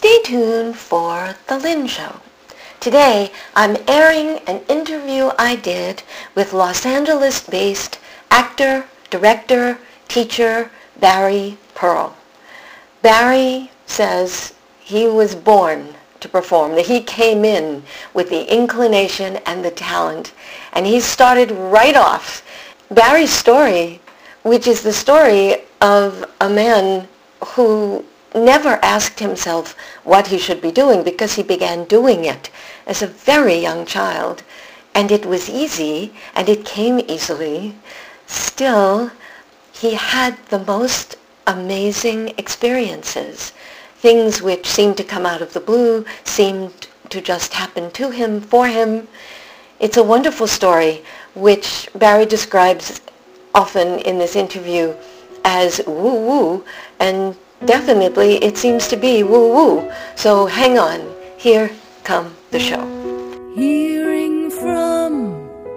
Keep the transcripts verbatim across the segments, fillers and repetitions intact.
Stay tuned for The Lynn Show. Today, I'm airing an interview I did with Los Angeles-based actor, director, teacher Barry Pearl. Barry says he was born to perform, that he came in with the inclination and the talent, and he started right off. Barry's story, which is the story of a man who never asked himself what he should be doing because he began doing it as a very young child, and it was easy and it came easily. Still, he had the most amazing experiences. Things which seemed to come out of the blue seemed to just happen to him, for him. It's a wonderful story which Barry describes often in this interview as woo-woo, and definitely it seems to be woo-woo. So hang on, here come the show. Hearing from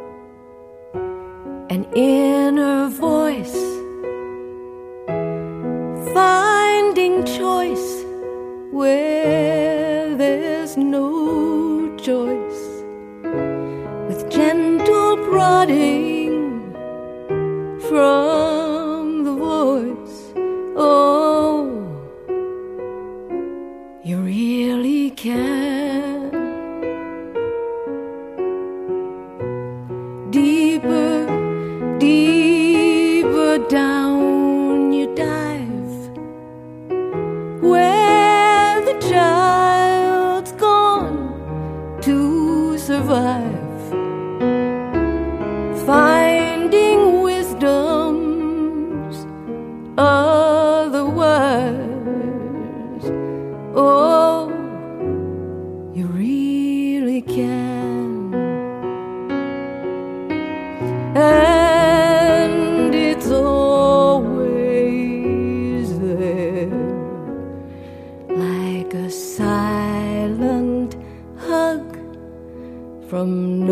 an inner voice, finding choice where there's no choice, with gentle prodding from the voice. Oh, you really can. Deeper, deeper down you dive, where the child's gone to survive, finding wisdom's otherwise. Oh, you really can. And it's always there, like a silent hug from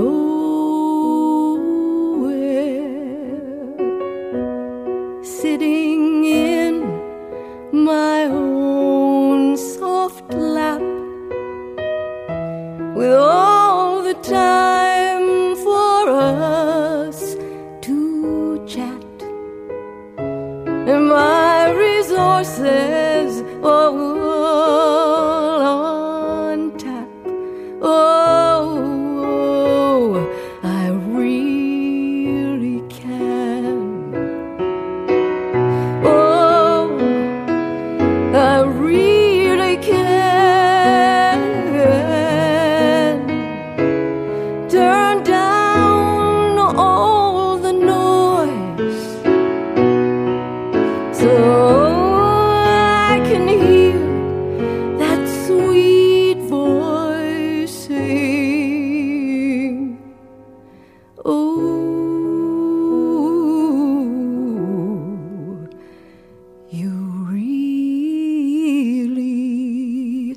nowhere, sitting in my own soft lap, with all the time for us to chat, and my resources all on tap. Oh, I really can. Oh, I really can. Turn down all the noise so I can hear that sweet voice sing. Oh, you really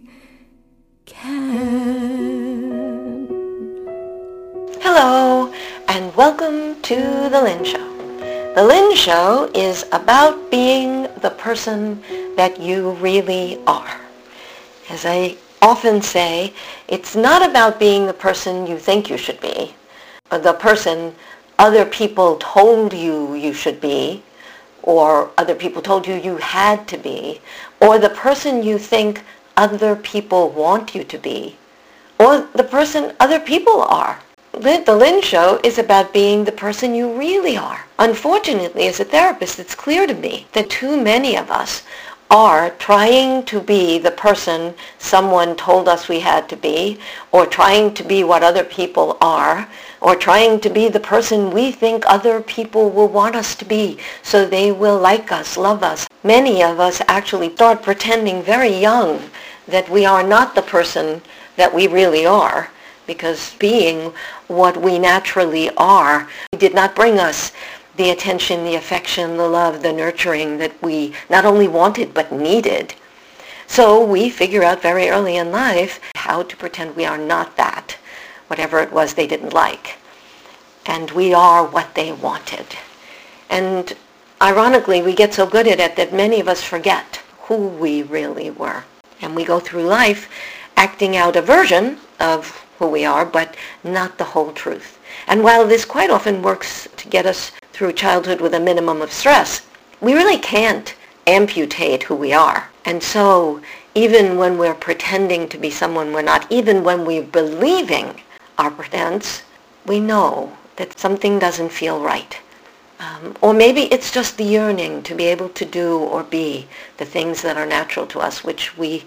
can. Hello, and welcome to The Lynn Show. The Lynn Show is about being the person that you really are. As I often say, it's not about being the person you think you should be, or the person other people told you you should be, or other people told you you had to be, or the person you think other people want you to be, or the person other people are. The Lynn Show is about being the person you really are. Unfortunately, as a therapist, it's clear to me that too many of us are trying to be the person someone told us we had to be, or trying to be what other people are, or trying to be the person we think other people will want us to be so they will like us, love us. Many of us actually start pretending very young that we are not the person that we really are, because being what we naturally are did not bring us the attention, the affection, the love, the nurturing that we not only wanted but needed. So we figure out very early in life how to pretend we are not that, whatever it was they didn't like. And we are what they wanted. And ironically, we get so good at it that many of us forget who we really were. And we go through life acting out a version of who we are, but not the whole truth. And while this quite often works to get us through childhood with a minimum of stress, we really can't amputate who we are. And so even when we're pretending to be someone we're not, even when we're believing our pretense, we know that something doesn't feel right. Um, or maybe it's just the yearning to be able to do or be the things that are natural to us, which we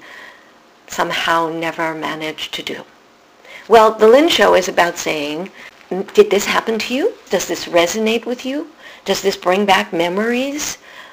somehow never manage to do. Well, the Lynn Show is about saying, did this happen to you? Does this resonate with you? Does this bring back memories?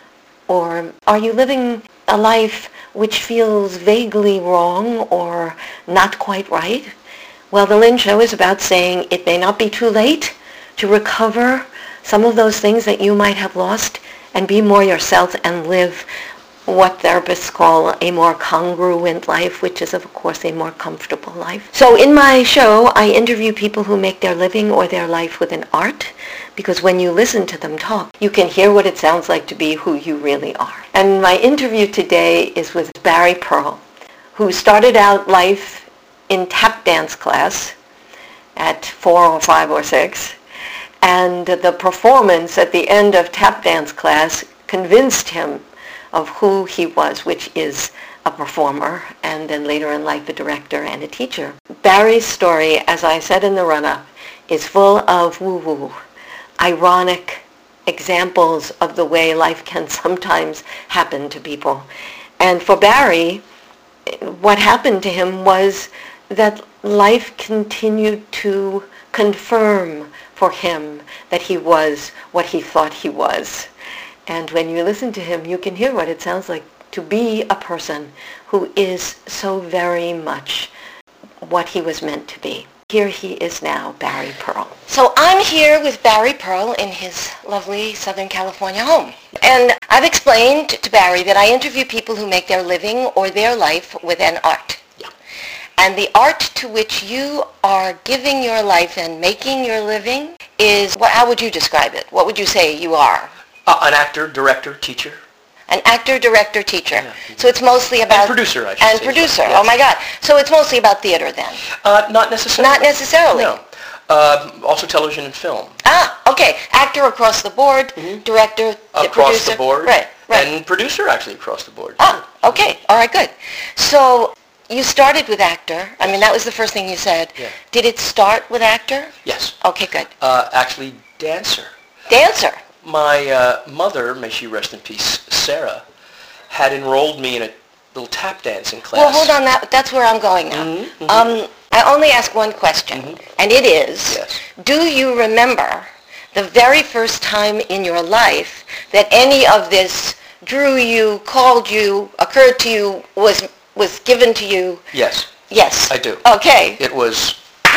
Or are you living a life which feels vaguely wrong or not quite right? Well, the Lynn Show is about saying it may not be too late to recover some of those things that you might have lost and be more yourself and live what therapists call a more congruent life, which is, of course, a more comfortable life. So in my show, I interview people who make their living or their life with an art, because when you listen to them talk, you can hear what it sounds like to be who you really are. And my interview today is with Barry Pearl, who started out life in tap dance class at four or five or six, and the performance at the end of tap dance class convinced him of who he was, which is a performer, and then later in life a director and a teacher. Barry's story, as I said in the run-up, is full of woo-woo, ironic examples of the way life can sometimes happen to people. And for Barry, what happened to him was that life continued to confirm for him that he was what he thought he was. And when you listen to him, you can hear what it sounds like to be a person who is so very much what he was meant to be. Here he is now, Barry Pearl. So I'm here with Barry Pearl in his lovely Southern California home. And I've explained to Barry that I interview people who make their living or their life with an art. Yeah. And the art to which you are giving your life and making your living is, well, how would you describe it? What would you say you are? Uh, an actor, director, teacher. An actor, director, teacher. Yeah. So it's mostly about... And producer, I should and say. And producer. Well, yes. Oh, my God. So it's mostly about theater, then? Uh, not necessarily. Not necessarily? No. Uh, also television and film. Ah, okay. Actor across the board, Mm-hmm. director, Across producer. the board. Right, right. And producer, actually, across the board. Ah, okay. All right, good. So you started with actor. I mean, that was the first thing you said. Yeah. Did it start with actor? Yes. Okay, good. Uh, actually, dancer. Dancer. My uh, mother, may she rest in peace, Sarah, had enrolled me in a little tap dancing class. Well, hold on. That, that's where I'm going now. Mm-hmm, mm-hmm. Um, I only ask one question, Mm-hmm. and it is, Yes. do you remember the very first time in your life that any of this drew you, called you, occurred to you, was was given to you? Yes. Yes. I do. Okay. It was...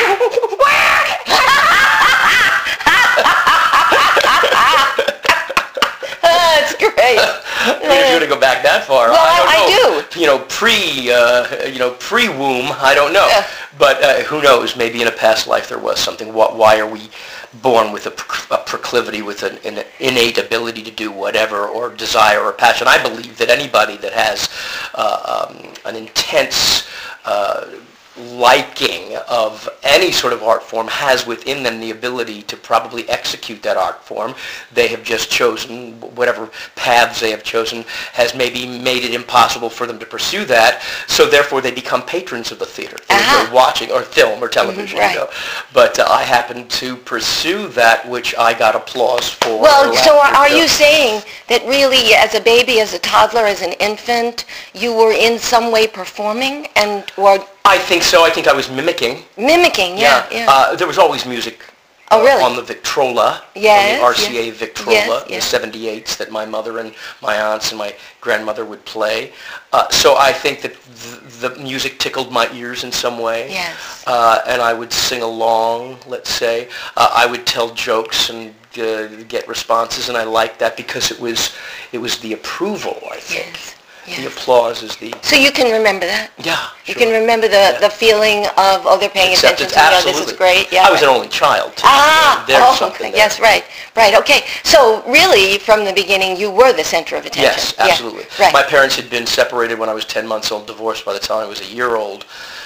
That's great. You're going to go back that far. Well, I don't I- I know. do. You know, pre, uh, you know, pre-womb, I don't know. Yeah. But uh, who knows? Maybe in a past life there was something. What, why are we born with a, proc- a proclivity, with an, an innate ability to do whatever, or desire or passion? I believe that anybody that has uh, um, an intense uh, liking of any sort of art form has within them the ability to probably execute that art form. They have just chosen, whatever paths they have chosen has maybe made it impossible for them to pursue that, so therefore they become patrons of the theater. They Uh-huh. enjoy watching, or film, or television, Mhm, right. you know. But uh, I happened to pursue that which I got applause for. Well, or so are, laughter are for. you saying that really as a baby, as a toddler, as an infant, you were in some way performing and or I think so. I think I was mimicking. mimicking? Yeah, yeah. Uh, there was always music. Oh, uh, really? On the Victrola, Yes, on the R C A yes. Victrola, Yes, the yes. seventy-eights that my mother and my aunts and my grandmother would play. Uh, so I think that th- the music tickled my ears in some way. Yes. Uh, and I would sing along, let's say. Uh, I would tell jokes and uh, get responses, and I liked that because it was it was the approval, I think. Yes. The applause is the... So you can remember that? Yeah, You sure. can remember the, Yeah. the feeling of, oh, they're paying Acceptance, attention to me, oh, absolutely. this is great. Yeah, I was right. an only child, too. Ah, There's oh, something there. yes, right, right, okay. So really, from the beginning, you were the center of attention. Yes, absolutely. Yeah, right. My parents had been separated when I was ten months old, divorced by the time I was a year old.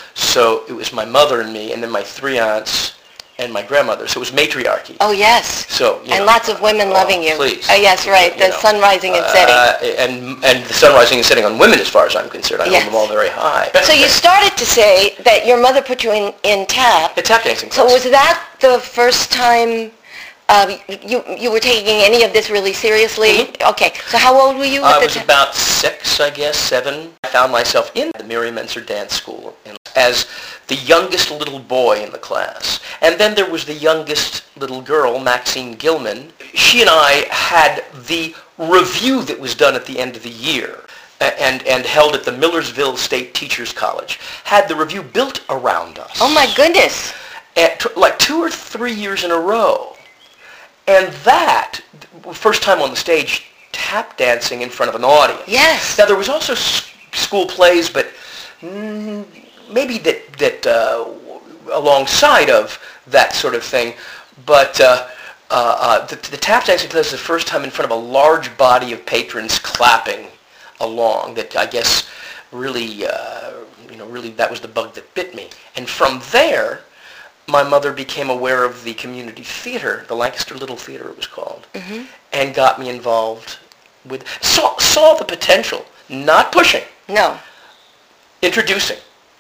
So it was my mother and me, and then my three aunts and my grandmother. So it was matriarchy. Oh, yes. So, you and know, lots of women oh, loving you. Please. Oh, yes, right. You The know, sun rising and setting. Uh, and, and the sun rising and setting on women, as far as I'm concerned. I Yes. hold them all very high. So you started to say that your mother put you in, in tap. The tap dancing So class. was that the first time uh, you you were taking any of this really seriously? Mm-hmm. Okay. So how old were you? At I the was ti- about six, I guess, seven. I found myself in the Miriam Enser Dance School and as the youngest little boy in the class. And then there was the youngest little girl, Maxine Gilman. She and I had the review that was done at the end of the year a- and, and held at the Millersville State Teachers College, had the review built around us. Oh, my goodness. At t- like two or three years in a row. And that, first time on the stage, tap dancing in front of an audience. Yes. Now, there was also s- school plays, but mm, maybe that, that uh, alongside of that sort of thing. But uh, uh, uh, the, the tap dancing class is the first time in front of a large body of patrons clapping along that I guess really, uh, you know, really that was the bug that bit me. And from there, my mother became aware of the community theater, the Lancaster Little Theater it was called, Mm-hmm. and got me involved with, saw, saw the potential, not pushing, No. introducing,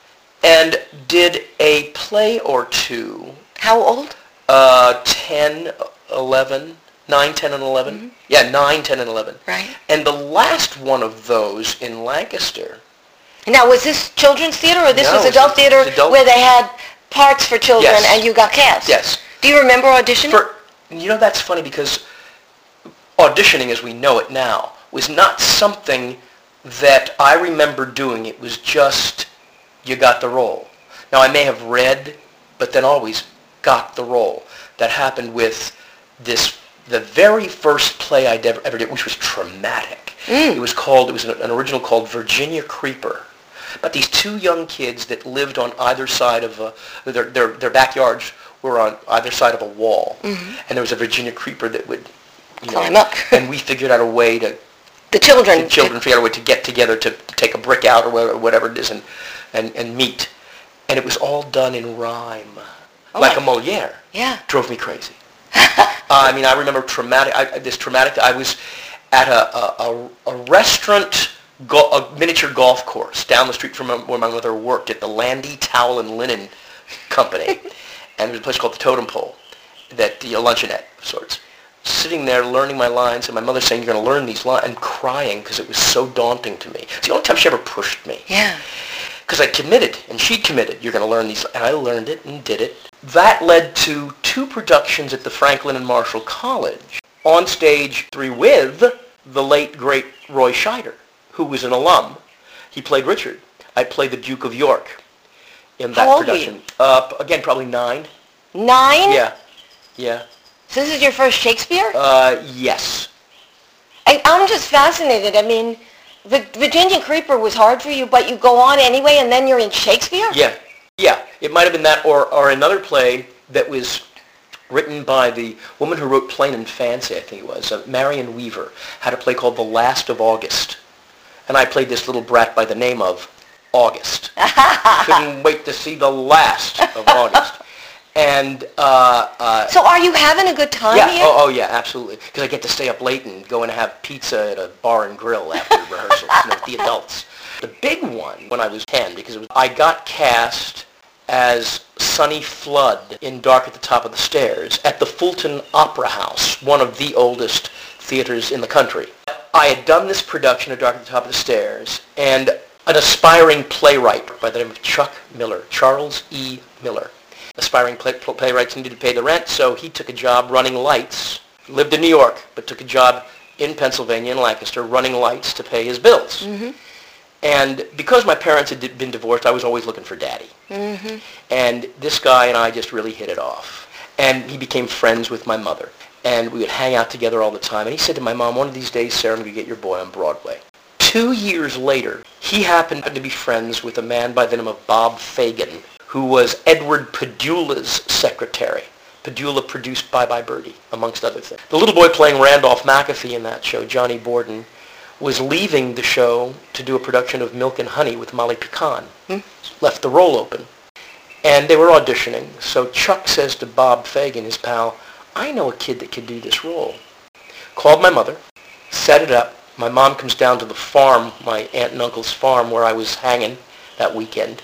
and did a play or two, How old? uh, ten, eleven, nine, ten, and eleven. Mm-hmm. Yeah, nine, ten, and eleven. Right. And the last one of those in Lancaster. Now, was this children's theater or this No, was it was adult theater adult- where they had parts for children Yes. and you got cast? Yes. Do you remember auditioning? For, you know, that's funny because auditioning as we know it now was not something that I remember doing. It was just, you got the role. Now, I may have read, but then always got the role. That happened with this, the very first play I ever, ever did, which was traumatic. Mm. It was called, it was an, an original called Virginia Creeper. But these two young kids that lived on either side of a, their, their, their backyards were on either side of a wall. Mm-hmm. And there was a Virginia Creeper that would, you Climb know, up. and we figured out a way to, The children. the children figured out a way to get together to, to take a brick out or whatever, whatever it is and, and, and meet. And it was all done in rhyme. Oh like my- a Moliere. Yeah. Drove me crazy. uh, I mean, I remember traumatic, I, this traumatic, I was at a, a, a, a restaurant, go, a miniature golf course down the street from where my mother worked at the Landy Towel and Linen Company. And there was a place called the Totem Pole, that the a luncheonette of sorts. Sitting there learning my lines, and my mother saying, "You're going to learn these lines," and crying because it was so daunting to me. It's the only time she ever pushed me. Yeah. Because I committed, and she committed. You're going to learn these, and I learned it and did it. That led to two productions at the Franklin and Marshall College, on stage three with the late, great Roy Scheider, who was an alum. He played Richard. I played the Duke of York in that How old were production. Uh, again, probably nine. Nine? Yeah, yeah. So this is your first Shakespeare? Uh, yes. I, I'm just fascinated. I mean, the Virginia Creeper was hard for you, but you go on anyway, and then you're in Shakespeare? Yeah, yeah. It might have been that, or, or another play that was written by the woman who wrote Plain and Fancy, I think it was, uh, Marion Weaver, had a play called The Last of August. And I played this little brat by the name of August. Couldn't wait to see the last of August. And, uh, uh, So are you having a good time yeah, here? oh, oh yeah, absolutely. Because I get to stay up late and go and have pizza at a bar and grill after rehearsals, you know, with the adults. The big one, when I was ten, because it was, I got cast as Sonny Flood in Dark at the Top of the Stairs at the Fulton Opera House, one of the oldest theaters in the country. I had done this production of Dark at the Top of the Stairs, and an aspiring playwright by the name of Chuck Miller, Charles E. Miller. Aspiring play, playwrights needed to pay the rent, so he took a job running lights. Lived in New York, but took a job in Pennsylvania, in Lancaster, running lights to pay his bills. Mm-hmm. And because my parents had been divorced, I was always looking for daddy. Mm-hmm. And this guy and I just really hit it off. And he became friends with my mother. And we would hang out together all the time. And he said to my mom, one of these days, Sarah, I'm going to get your boy on Broadway. two years later, he happened to be friends with a man by the name of Bob Fagan, who was Edward Padula's secretary. Padula produced Bye Bye Birdie, amongst other things. The little boy playing Randolph McAfee in that show, Johnny Borden, was leaving the show to do a production of Milk and Honey with Molly Picon. Hmm? Left the role open. And they were auditioning. So Chuck says to Bob Fagan, his pal, I know a kid that could do this role. Called my mother, set it up. My mom comes down to the farm, my aunt and uncle's farm, where I was hanging that weekend,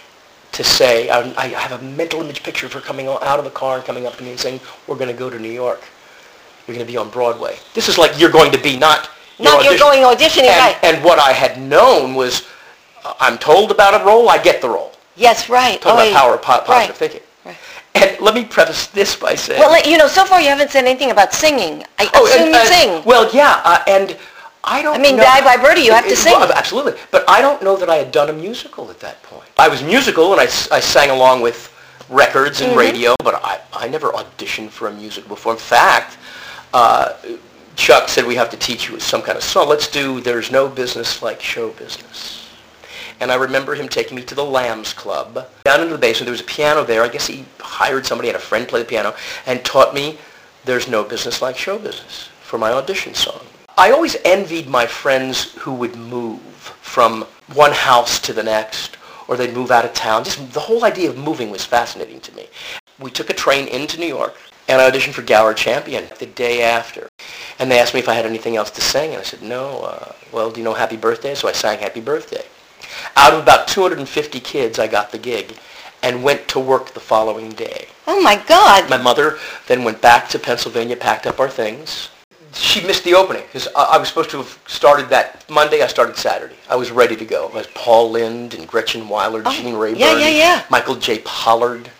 to say, I, I have a mental image picture of her coming out of the car and coming up to me and saying, we're going to go to New York. You're going to be on Broadway. This is like you're going to be, not you're Not you're going auditioning, and, right. And what I had known was, uh, I'm told about a role, I get the role. Yes, right. Talk oh, about power of po- positive right. thinking. Right. And let me preface this by saying... Well, you know, so far you haven't said anything about singing. I oh, assume and, you uh, sing. Well, yeah, uh, and I don't I mean, know... Bye Bye Birdie, you have to sing. Well, absolutely. But I don't know that I had done a musical at that point. I was musical, and I, I sang along with records and mm-hmm. radio, but I, I never auditioned for a musical before. In fact, uh, Chuck said, we have to teach you some kind of song. Let's do There's No Business Like Show Business. And I remember him taking me to the Lambs Club. Down into the basement, there was a piano there. I guess he hired somebody, had a friend play the piano, and taught me There's No Business Like Show Business for my audition song. I always envied my friends who would move from one house to the next, or they'd move out of town. Just the whole idea of moving was fascinating to me. We took a train into New York, and I auditioned for Gower Champion the day after. And they asked me if I had anything else to sing, and I said, no. Uh, well, do you know Happy Birthday? So I sang Happy Birthday. Out of about two hundred fifty kids, I got the gig and went to work the following day. Oh, my God. My mother then went back to Pennsylvania, packed up our things. She missed the opening because I was supposed to have started that Monday. I started Saturday. I was ready to go. It was Paul Lynde and Gretchen Weiler, oh, Gene Rayburn, yeah, yeah, yeah. Michael J. Pollard,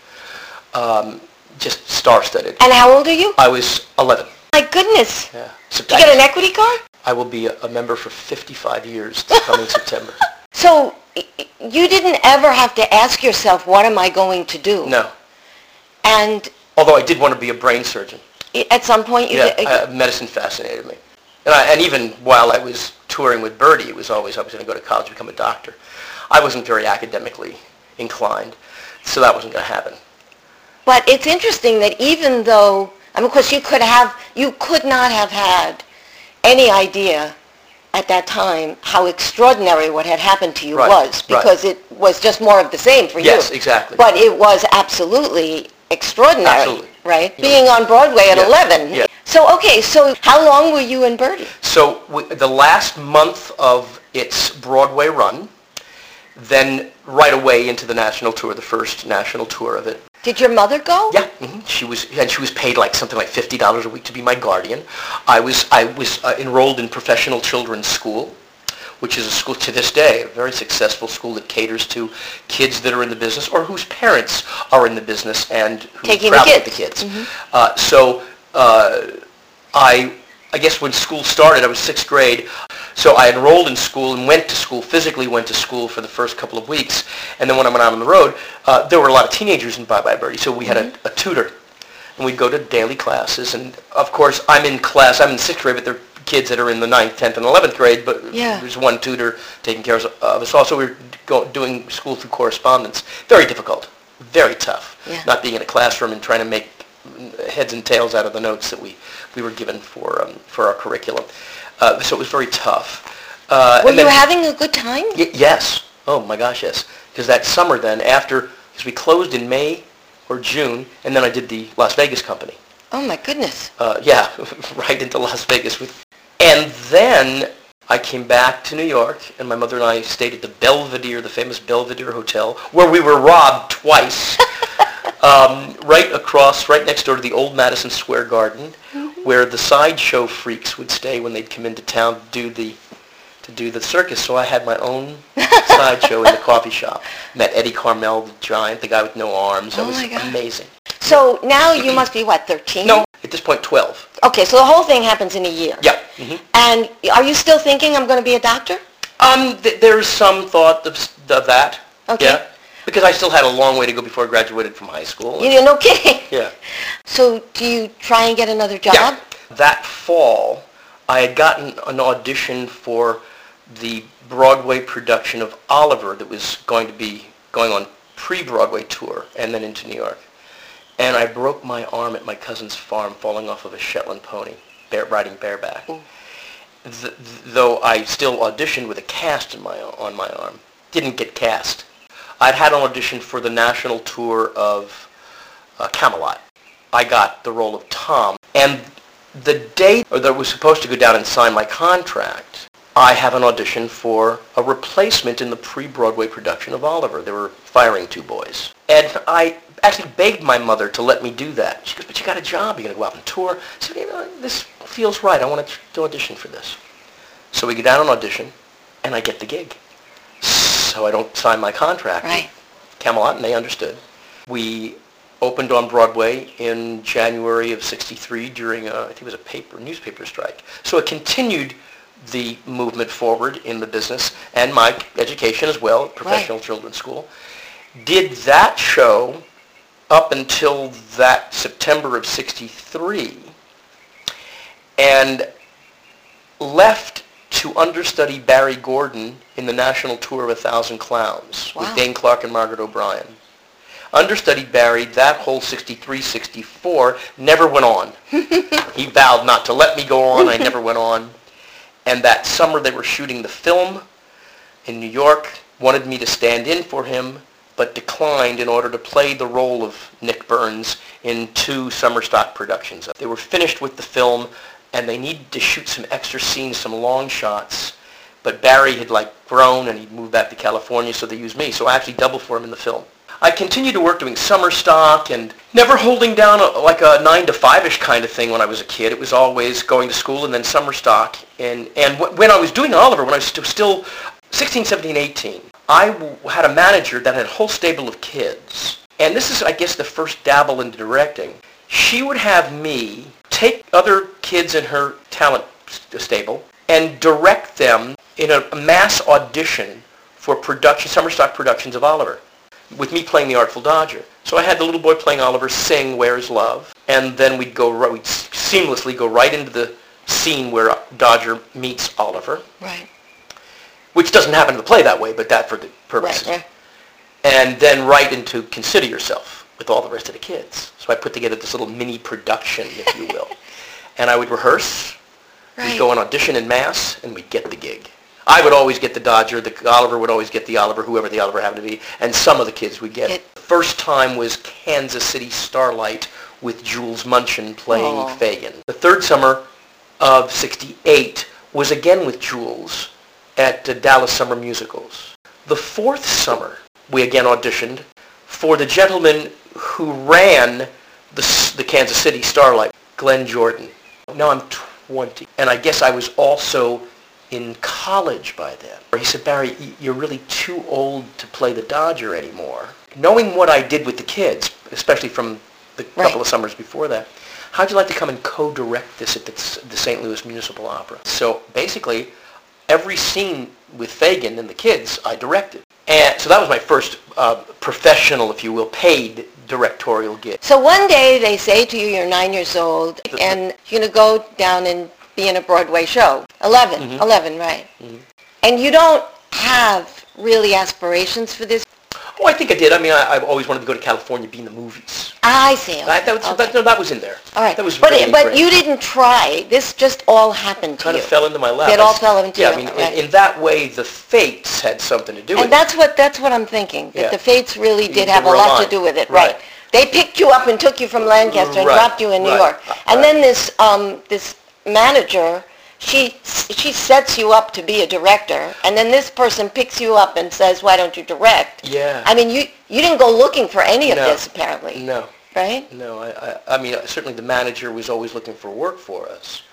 um, just star-studded. And how old are you? I was eleven. My goodness. Yeah. Did you get an equity card? I will be a, a member for fifty-five years this coming September. So you didn't ever have to ask yourself, what am I going to do? No. And although I did want to be a brain surgeon. At some point you yeah, did? Uh, medicine fascinated me. And, I, and even while I was touring with Birdie, it was always I was going to go to college and become a doctor. I wasn't very academically inclined, so that wasn't going to happen. But it's interesting that even though, I mean, of course you could have, you could not have had any idea at that time how extraordinary what had happened to you right, was, because right. it was just more of the same for yes, you. Yes, exactly. But it was absolutely extraordinary, absolutely. right? Yeah. Being on Broadway at yes. eleven. Yes. So, okay, so how long were you in Birdie? So we, the last month of its Broadway run, then right away into the national tour, the first national tour of it. Did your mother go? Yeah, mm-hmm. she was, and she was paid like something like fifty dollars a week to be my guardian. I was, I was uh, enrolled in Professional Children's School, which is a school to this day, a very successful school that caters to kids that are in the business or whose parents are in the business and who Taking travel the with the kids. Mm-hmm. Uh, so uh, I, I guess when school started, I was sixth grade. So I enrolled in school and went to school, physically went to school for the first couple of weeks. And then when I went out on the road, uh, there were a lot of teenagers in Bye Bye Birdie. So we had mm-hmm. a, a tutor. And we'd go to daily classes. And, of course, I'm in class. I'm in sixth grade, but there are kids that are in the ninth, tenth, and eleventh grade. But yeah. there's one tutor taking care of us. Also, we were go, doing school through correspondence. Very difficult. Very tough. Yeah. Not being in a classroom and trying to make heads and tails out of the notes that we, we were given for, um, for our curriculum. Uh, so it was very tough. Uh, Were and you then, having a good time? Y- yes. Oh, my gosh, yes. Because that summer then, after, because we closed in May or June, and then I did the Las Vegas company. Oh, my goodness. Uh, yeah, right into Las Vegas. with. And then I came back to New York, and my mother and I stayed at the Belvedere, the famous Belvedere Hotel, where we were robbed twice. um, right across, right next door to the old Madison Square Garden, mm-hmm. where the sideshow freaks would stay when they'd come into town to do the to do the circus. So I had my own sideshow in the coffee shop. Met Eddie Carmel, the giant, the guy with no arms. That oh was my God. amazing. So now you must be, what, thirteen? No, at this point, twelve. Okay, so the whole thing happens in a year. Yeah. Mm-hmm. And are you still thinking I'm going to be a doctor? Um, th- there's some thought of, of that. Okay. Yeah. Because I still had a long way to go before I graduated from high school. You no kidding. Yeah. So do you try and get another job? Yeah. That fall, I had gotten an audition for the Broadway production of Oliver that was going to be going on pre-Broadway tour and then into New York. And I broke my arm at my cousin's farm falling off of a Shetland pony, bare, riding bareback. Mm. Th- though I still auditioned with a cast in my, on my arm. Didn't get cast. I'd had an audition for the national tour of uh, Camelot. I got the role of Tom. And the day or that I was supposed to go down and sign my contract, I have an audition for a replacement in the pre-Broadway production of Oliver. They were firing two boys. And I actually begged my mother to let me do that. She goes, but you got a job. You're going to go out on tour. I said, you know, this feels right. I want to audition for this. So we go down and audition, and I get the gig. So I don't sign my contract. Right. Camelot, and they understood. We opened on Broadway in January of sixty-three during, a, I think it was a paper newspaper strike. So it continued the movement forward in the business and my education as well, professional right. children's school. Did that show up until that September of sixty-three and left to understudy Barry Gordon in the national tour of A Thousand Clowns wow. with Dane Clark and Margaret O'Brien. Understudied Barry that whole sixty-three sixty-four, never went on. He vowed not to let me go on. I never went on. And that summer they were shooting the film in New York, wanted me to stand in for him, but declined in order to play the role of Nick Burns in two summer stock productions. They were finished with the film, and they needed to shoot some extra scenes, some long shots, but Barry had like grown and he'd moved back to California, so they used me. So I actually doubled for him in the film. I continued to work doing summer stock and never holding down a, like a nine to five-ish kind of thing when I was a kid. It was always going to school and then summer stock. And, and w- when I was doing Oliver, when I was st- still sixteen, seventeen, eighteen, I w- had a manager that had a whole stable of kids. And this is, I guess, the first dabble into directing. She would have me take other kids in her talent st- stable and direct them in a, a mass audition for production, summer stock productions of Oliver, with me playing the Artful Dodger. So I had the little boy playing Oliver sing Where's Love, and then we'd go right, we'd seamlessly go right into the scene where Dodger meets Oliver. Right. Which doesn't happen in the play that way, but that for the purposes. Right, right. And then right into Consider Yourself with all the rest of the kids. So I put together this little mini production, if you will. And I would rehearse, right. we'd go and audition in mass, and we'd get the gig. I would always get the Dodger, the Oliver would always get the Oliver, whoever the Oliver happened to be, and some of the kids would get it. The first time was Kansas City Starlight with Jules Munchin playing oh. Fagin. The third summer of sixty-eight was again with Jules at the Dallas Summer Musicals. The fourth summer, we again auditioned for the gentleman who ran the, the Kansas City Starlight, Glenn Jordan. Now I'm twenty, and I guess I was also in college by then. He said, Barry, you're really too old to play the Dodger anymore. Knowing what I did with the kids, especially from the right. couple of summers before that, how'd you like to come and co-direct this at the, the Saint Louis Municipal Opera? So basically, every scene with Fagin and the kids, I directed. And so that was my first uh, professional, if you will, paid directorial gig. So one day they say to you, you're nine years old, and you're going to go down and be in a Broadway show. eleven, mm-hmm. eleven, right. Mm-hmm. And you don't have really aspirations for this? Oh, I think I did. I mean, I, I've always wanted to go to California, be in the movies. I see. Okay. That, that, was, okay. that, no, that was in there. All right. That was but really but great. You didn't try. This just all happened to kind you. Kind of fell into my lap. It all fell into yeah, you. I mean, right. in, in that way, the fates had something to do and with it. And that's what, that's what I'm thinking, that yeah. the fates really did they have a lot aligned. to do with it. Right. right. They picked you up and took you from Lancaster and right. dropped you in New right. York. And right. then this um, this manager, she she sets you up to be a director, and then this person picks you up and says, why don't you direct? Yeah. I mean, you, you didn't go looking for any of no. this, apparently. No. Right? No, I, I, I mean, certainly the manager was always looking for work for us.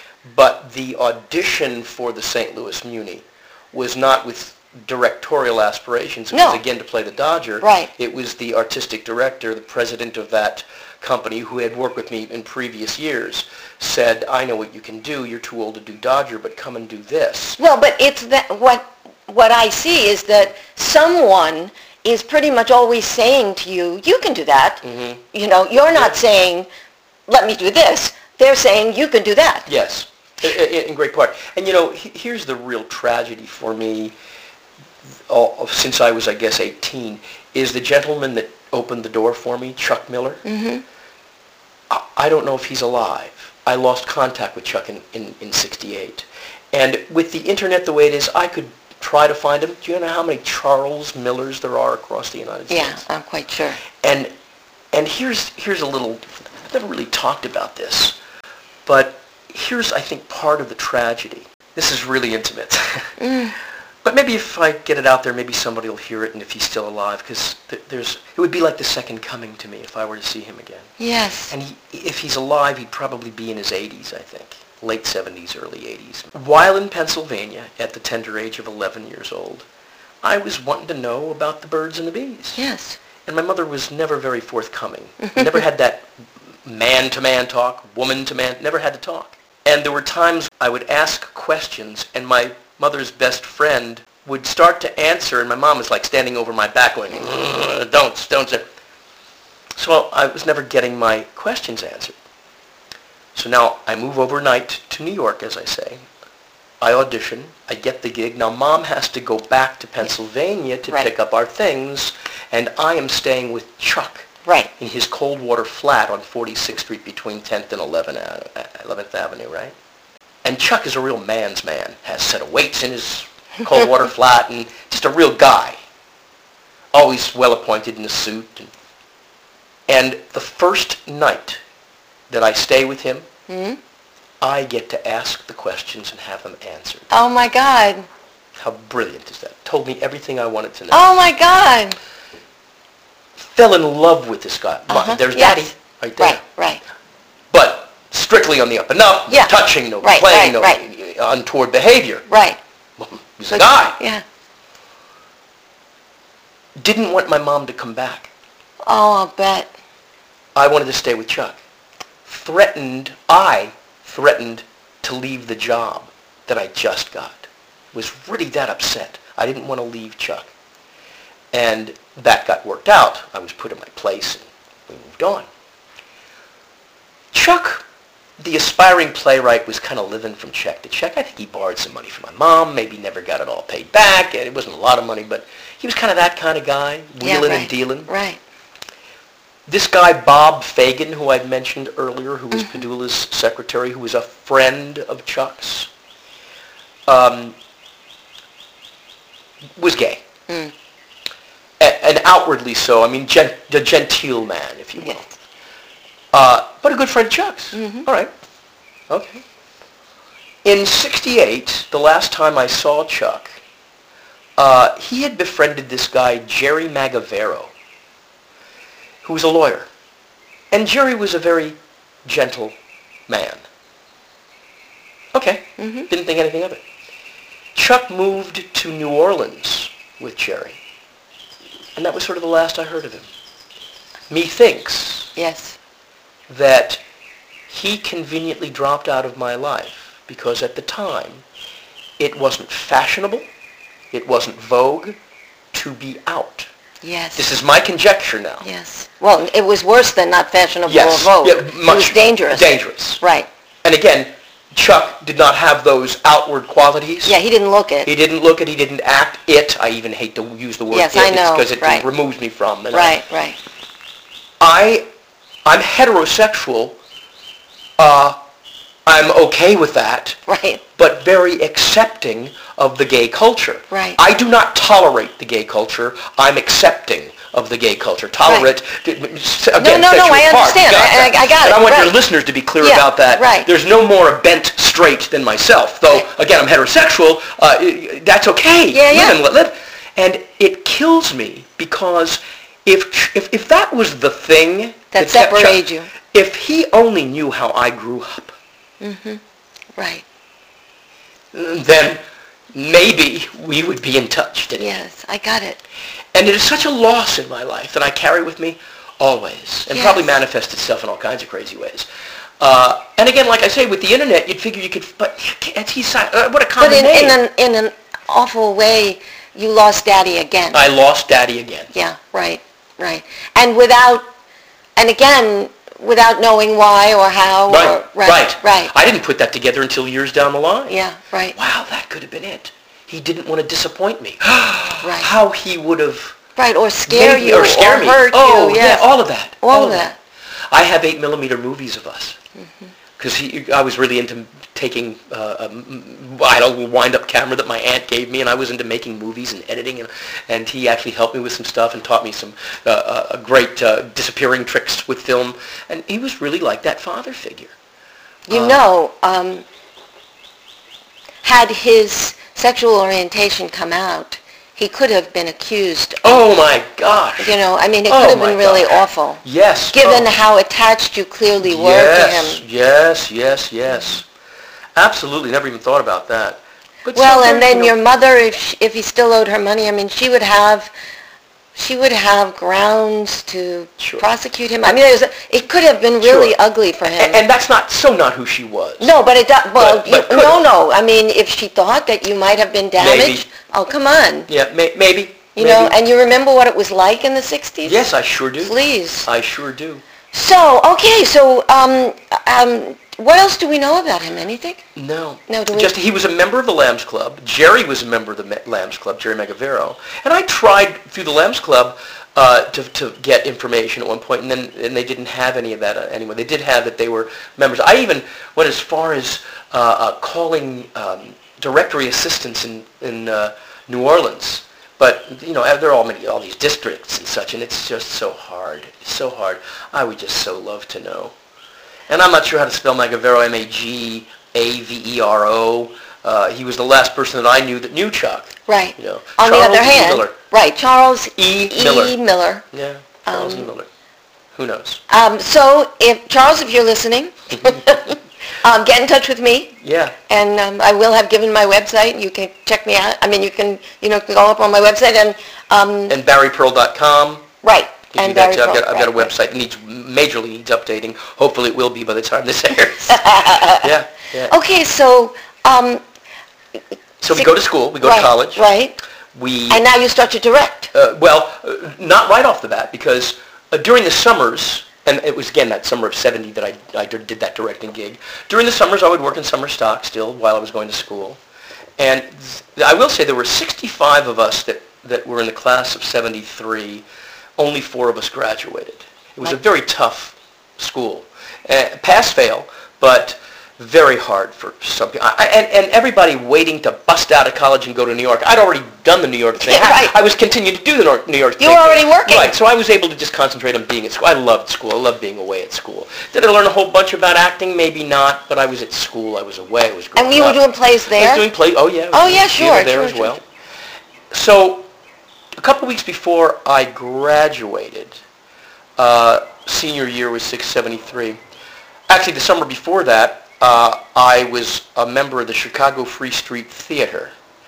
But the audition for the Saint Louis Muni was not with directorial aspirations. It no. was, again, to play the Dodger. Right. It was the artistic director, the president of that company, who had worked with me in previous years, said, I know what you can do. You're too old to do Dodger, but come and do this. Well, but it's that what what I see is that someone is pretty much always saying to you, you can do that. Mm-hmm. You know, you're not yeah. saying, let me do this. They're saying, you can do that. Yes. in, in great part. And you know, he, here's the real tragedy for me, all, since I was, I guess, eighteen, is the gentleman that opened the door for me, Chuck Miller. Mm-hmm. I, I don't know if he's alive. I lost contact with Chuck in, in, in sixty-eight. And with the internet the way it is, I could try to find him. Do you know how many Charles Millers there are across the United Yeah, States? I'm quite sure. And and here's here's a little, I've never really talked about this, but here's, I think, part of the tragedy. This is really intimate. Mm. But maybe if I get it out there, maybe somebody will hear it, and if he's still alive, because th- there's, it would be like the second coming to me if I were to see him again. Yes. And he, if he's alive, he'd probably be in his eighties, I think. Late seventies, early eighties. While in Pennsylvania, at the tender age of eleven years old, I was wanting to know about the birds and the bees. Yes. And my mother was never very forthcoming. Never had that man-to-man talk, woman-to-man, never had to talk. And there were times I would ask questions, and my mother's best friend would start to answer, and my mom was like standing over my back going, don't, don't. So I was never getting my questions answered. So now I move overnight to New York, as I say. I audition. I get the gig. Now Mom has to go back to Pennsylvania to Right. pick up our things, and I am staying with Chuck Right. in his Coldwater flat on forty-sixth Street between tenth and eleventh Avenue, right? And Chuck is a real man's man. Has a set of weights in his Coldwater flat, and just a real guy. Always well-appointed in a suit. And, and the first night that I stay with him, Mm-hmm. I get to ask the questions and have them answered. Oh, my God. How brilliant is that? Told me everything I wanted to know. Oh, my God. Fell in love with this guy. Uh-huh. There's Yes. Daddy right there. Right, right. But strictly on the up and up, no Yeah. touching, no Right, playing, right, no untoward behavior. Right. He's a guy. Yeah. Didn't want my mom to come back. Oh, I'll bet. I wanted to stay with Chuck. Threatened, I threatened to leave the job that I just got. Was really that upset. I didn't want to leave Chuck. And that got worked out. I was put in my place and we moved on. Chuck, the aspiring playwright, was kind of living from check to check. I think he borrowed some money from my mom, maybe never got it all paid back, and it wasn't a lot of money, but he was kind of that kind of guy, Yeah, wheeling right. and dealing. Right. This guy, Bob Fagan, who I'd mentioned earlier, who was Padula's secretary, who was a friend of Chuck's, um, was gay. Mm. A- and outwardly so. I mean, gen- a genteel man, if you will. Yes. Uh, but a good friend of Chuck's. Mhm. All right. Okay. In sixty-eight, the last time I saw Chuck, uh, he had befriended this guy, Jerry Magavero, who was a lawyer. And Jerry was a very gentle man. Okay. Mhm. Didn't think anything of it. Chuck moved to New Orleans with Jerry. And that was sort of the last I heard of him. Methinks Yes. that he conveniently dropped out of my life because at the time it wasn't fashionable, it wasn't vogue to be out. Yes. This is my conjecture now. Yes. Well, it was worse than not fashionable Yes. or vogue. Yeah, It much was dangerous. Dangerous. Right. And again, Chuck did not have those outward qualities. Yeah, he didn't look it. He didn't look it, he didn't act it. I even hate to use the word Yes, it I know, because it right. removes me from. And Right, right. I, I'm heterosexual. Uh, I'm okay with that. Right. But very accepting of the gay culture. Right. I do not tolerate the gay culture. I'm accepting of the gay culture. Tolerate, again, no, sets no, you no, apart. I You understand. got I- that. I- I got And it, I want right. your listeners to be clear Yeah, about that. right. There's no more bent straight than myself. Though, Right. again, I'm heterosexual. Uh, that's okay. Yeah, live yeah. And, let- live. And it kills me because if, if, if that was the thing That kept Chuck- separated you. If he only knew how I grew up, Mm-hmm. Right. then maybe we would be in touch today. Yes, I got it. And it is such a loss in my life that I carry with me always, and Yes. probably manifests itself in all kinds of crazy ways. Uh, and again, like I say, with the internet, you'd figure you could, but he's, uh, what a common But in, name. in an in an awful way, you lost Daddy again. I lost Daddy again. Yeah, right, right. And without, and again, without knowing why or how. Right, or, right, right, right. I didn't put that together until years down the line. Yeah, right. Wow, that could have been it. He didn't want to disappoint me. Right. How he would have... Right, or scare made me- you, or, scare me. hurt oh, you. Yes. yeah, all of that. All of that. I have eight millimeter movies of us. Mm-hmm. Because he, I was really into taking, uh, um, I had a wind-up camera that my aunt gave me, and I was into making movies and editing, and, and he actually helped me with some stuff and taught me some uh, uh, great uh, disappearing tricks with film, and he was really like that father figure. You Uh, know, um, had his sexual orientation come out, he could have been accused. Oh my gosh! You know, I mean, it Oh could have my been really gosh. awful. Yes. Given oh. how attached you clearly were yes, to him. Yes, yes, yes. Absolutely, never even thought about that. But Well, sometimes, and then you know, your mother, if she, if he still owed her money, I mean, she would have, she would have grounds to Sure. prosecute him. I mean, it, was, it could have been really Sure. ugly for him. and, and that's not so not who she was. no, but it does. Well, But- you, but could no, have. no. I mean, if she thought that you might have been damaged, oh, come on. Yeah, may, maybe. You maybe. know, and you remember what it was like in the sixties? Yes, I sure do. Please. I sure do. So, okay, so um, um, what else do we know about him? Anything? No. No, do we- Just he was a member of the Lambs Club. Jerry was a member of the Me- Lambs Club, Jerry Megavero. And I tried through the Lambs Club uh, to, to get information at one point, and then and they didn't have any of that uh, anymore. They did have that they were members. I even went as far as uh, uh, calling um, directory assistants in, in uh, New Orleans. But, you know, there are all many, all these districts and such, and it's just so hard. It's so hard. I would just so love to know. And I'm not sure how to spell Magavero, M A G A V E R O. Uh, he was the last person that I knew that knew Chuck. Right. You know, On Charles the other E. hand, Miller. right, Charles E. E. Miller. Miller. Yeah, Charles Um, E. Miller. Who knows? Um, so, if Charles, if you're listening, um, get in touch with me, Yeah. and um, I will have given my website. You can check me out. I mean, you can, you know, go up on my website and um, And barry pearl dot com. right. You And do that Barry too. I've got, Pearl, I've got a right, website that needs majorly needs updating. Hopefully it will be by the time this airs. yeah, yeah. right. Okay, so um, So we go to school. We go right, to college. right? We And now you start to direct. Uh, well, uh, not right off the bat, because uh, during the summers, and it was, again, that summer of seventy that I, I did did that directing gig. During the summers, I would work in summer stock still while I was going to school. And th- I will say there were sixty-five of us that, that were in the class of seventy-three. Only four of us graduated. It was a very tough school. Uh, pass-fail, but very hard for some people. I, and, and everybody waiting to bust out of college and go to New York. I'd already done the New York thing. Yeah, right. I, I was continuing to do the Nor- New York thing. You were already working. Right, so I was able to just concentrate on being at school. I loved school. I loved being away at school. Did I learn a whole bunch about acting? Maybe not, but I was at school. I was away. I was growing And you were up. doing plays I there? was doing play. Oh, yeah. I was Oh, doing yeah, theater sure, there sure, as sure, well. So a couple weeks before I graduated, uh, senior year was six seventy-three. Actually, the summer before that, uh, I was a member of the Chicago Free Street Theater,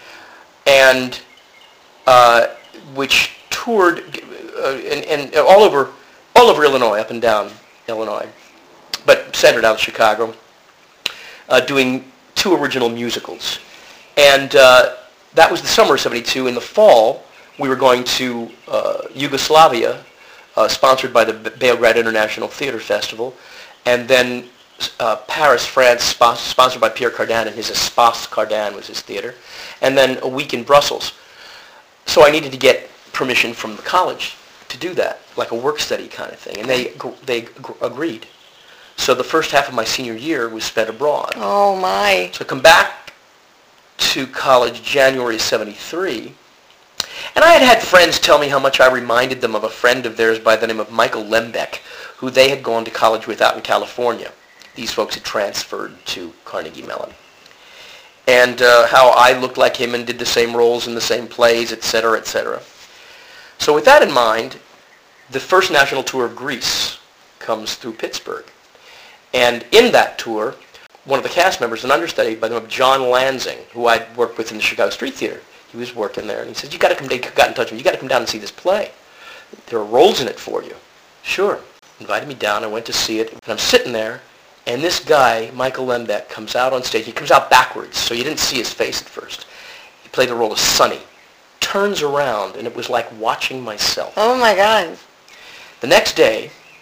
and uh, which toured uh, and, and all over all over Illinois, up and down Illinois, but centered out of Chicago, uh, doing two original musicals. And uh, that was the summer of seventy-two. In the fall, we were going to uh, Yugoslavia, uh, sponsored by the Beograd International Theater Festival, and then uh, Paris, France, spo- sponsored by Pierre Cardin, and his Espace Cardin was his theater, and then a week in Brussels. So I needed to get permission from the college to do that, like a work study kind of thing, and they they ag- agreed. So the first half of my senior year was spent abroad. Oh, my. So I come back to college January seventy-three, and I had had friends tell me how much I reminded them of a friend of theirs by the name of Michael Lembeck, who they had gone to college with out in California. These folks had transferred to Carnegie Mellon. And uh, how I looked like him and did the same roles in the same plays, et cetera, et cetera. So with that in mind, the first national tour of Grease comes through Pittsburgh. And in that tour, one of the cast members, an understudy by the name of John Lansing, who I'd worked with in the Chicago Street Theater, he was working there, and he said, you got to come, he got in touch with me, you got to come down and see this play. There are roles in it for you. Sure. Invited me down, I went to see it, and I'm sitting there, and this guy, Michael Lembeck, comes out on stage. He comes out backwards, so you didn't see his face at first. He played the role of Sonny. Turns around, and it was like watching myself. Oh, my God. The next day,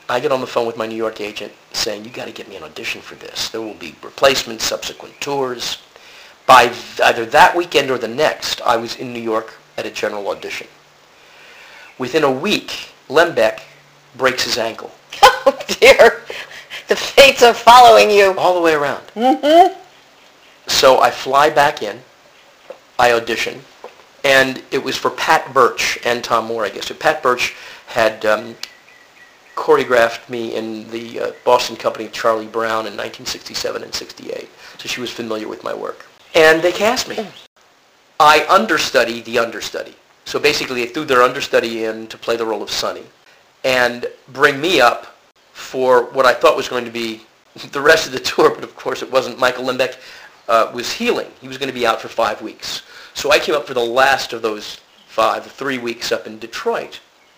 I get on the phone with my New York agent saying, you got to get me an audition for this. There will be replacements, subsequent tours. By either that weekend or the next, I was in New York at a general audition. Within a week, Lembeck breaks his ankle. Oh, dear. The fates are following you. All the way around. Mm-hmm. So I fly back in. I audition. And it was for Pat Birch and Tom Moore, I guess. So Pat Birch had um, choreographed me in the uh, Boston company Charlie Brown in nineteen sixty-seven and sixty-eight. So she was familiar with my work. And they cast me. I understudy the understudy. So basically they threw their understudy in to play the role of Sonny and bring me up for what I thought was going to be the rest of the tour, but of course it wasn't. Michael Lembeck uh, was healing. He was going to be out for five weeks. So I came up for the last of those five, three weeks up in Detroit.